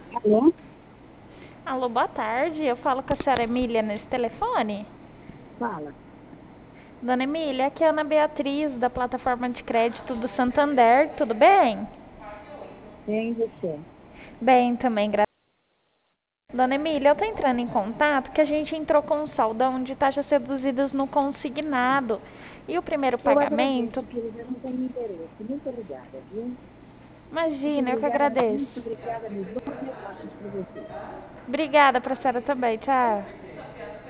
Alô? Alô, boa tarde. Eu falo com a senhora Emília nesse telefone. Fala. Dona Emília, aqui é a Ana Beatriz, da plataforma de crédito do Santander. Tudo bem? Quem você? Bem também, graças. Dona Emília, eu tô entrando em contato porque a gente entrou com um saldão de taxas reduzidas no consignado. E o primeiro Eu pagamento, agradeço, querida, não tenho interesse. Muito obrigada, viu? Muito imagina, eu que obrigada, agradeço. muito obrigada. Meus bons negócios para você. Obrigada pra senhora também, tchau.